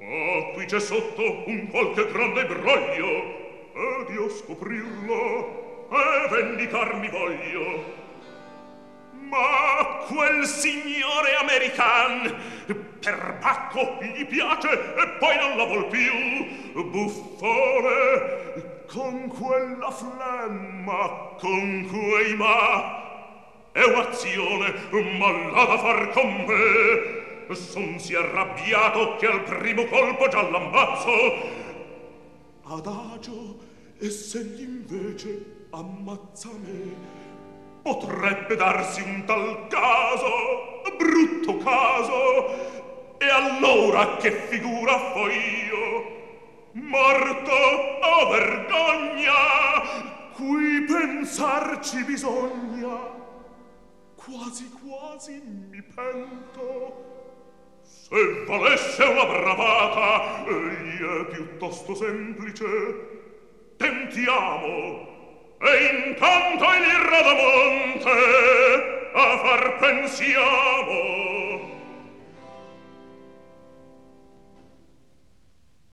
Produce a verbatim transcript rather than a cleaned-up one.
Oh, qui c'è sotto un qualche grande broglio, ed io scoprirlo e vendicarmi voglio. Ma quel signore american per Bacco gli piace e poi non la vuol più. Buffone, con quella flemma, con quei ma, è un'azione malla da far con me. Son si arrabbiato che al primo colpo già l'ammazzo. Adagio, e se invece ammazza me, potrebbe darsi un tal caso, brutto caso, e allora che figura fo io? Morto, oh vergogna, qui pensarci bisogna. Quasi quasi mi pento. Se valesse una bravata, egli è piuttosto semplice. Tentiamo. E intanto il Radamonte a far pensiamo.